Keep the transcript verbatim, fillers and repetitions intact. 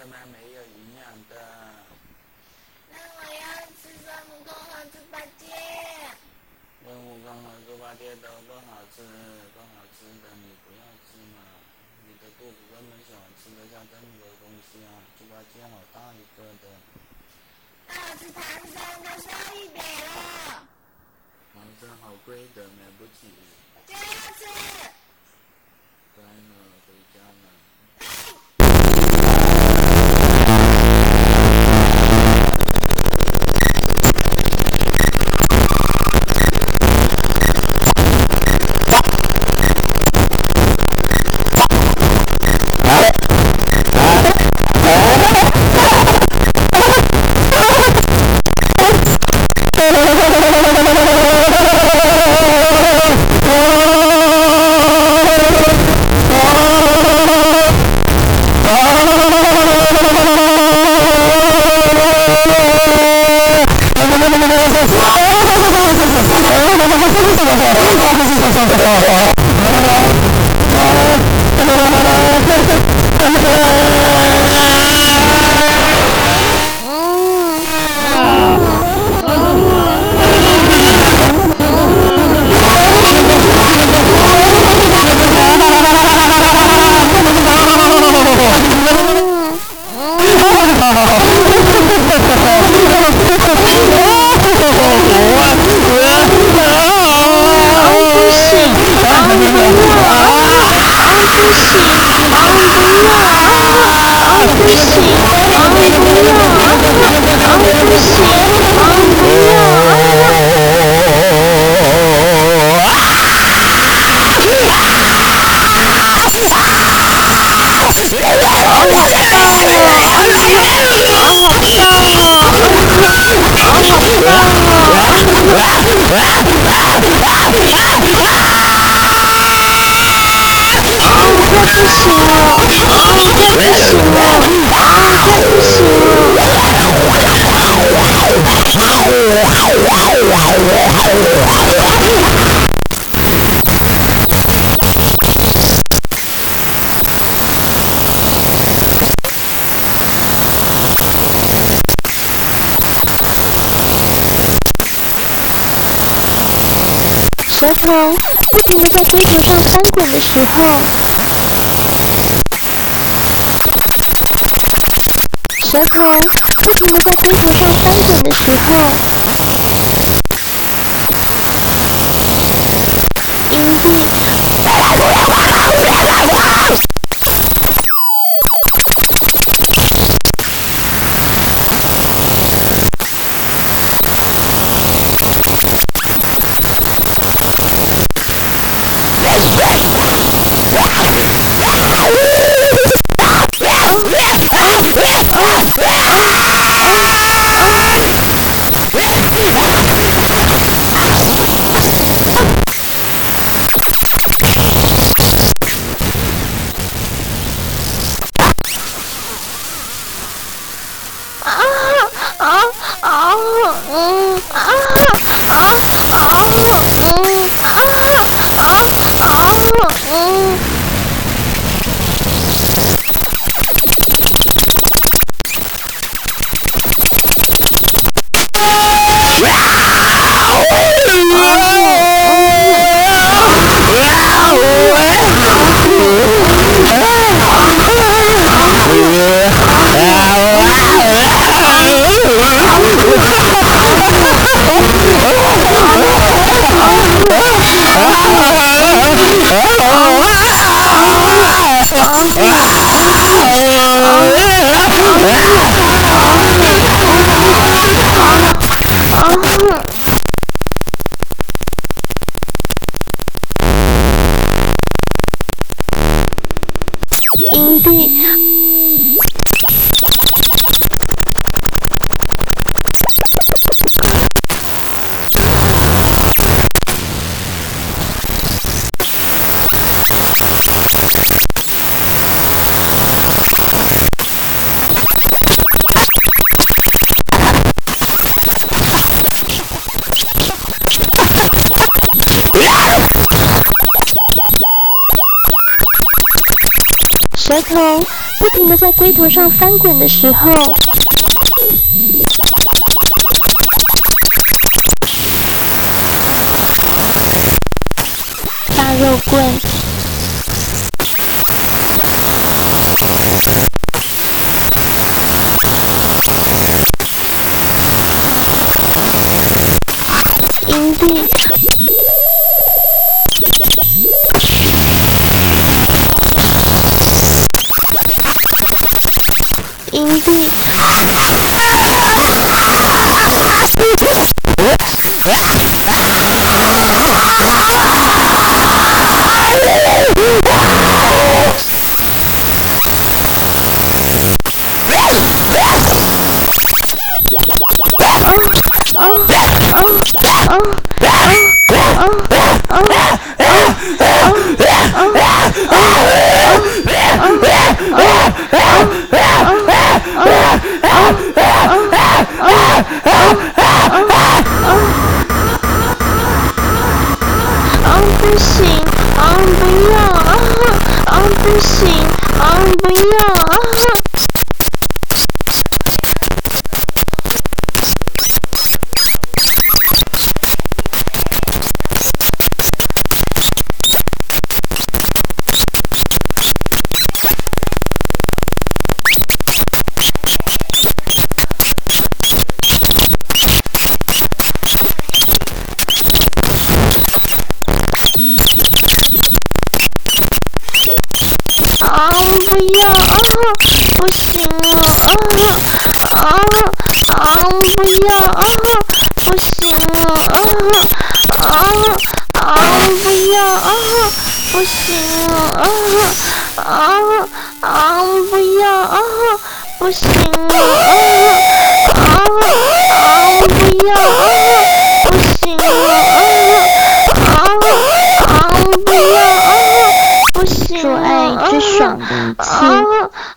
么没有营养的。 那我要吃孙悟空和猪八戒。 孙悟空和猪八戒都不好吃，不好吃的你不要吃嘛。你的肚子根本喜欢吃得下这么多东西啊！猪八戒好大一个的。 那我吃唐僧就瘦一点了。 唐僧好贵的，买不起。 我就要吃。 乖了，回家了。 舌头不停地在龟头上翻滚的时候，舌头不停地在龟头上翻滚的时候，阴蒂阴蒂舌头不停地在龟头上翻滚的时候，大肉棍阴蒂阴蒂不行，啊不要，啊啊不行，啊不要，啊。啊不要啊！不行了啊啊啊！不要啊！不行了啊啊啊！不要啊！不行了啊啊啊！不要啊！不行了啊啊啊！不要啊！不行了啊啊啊！不要啊！不行了， 做爱最爽的一次，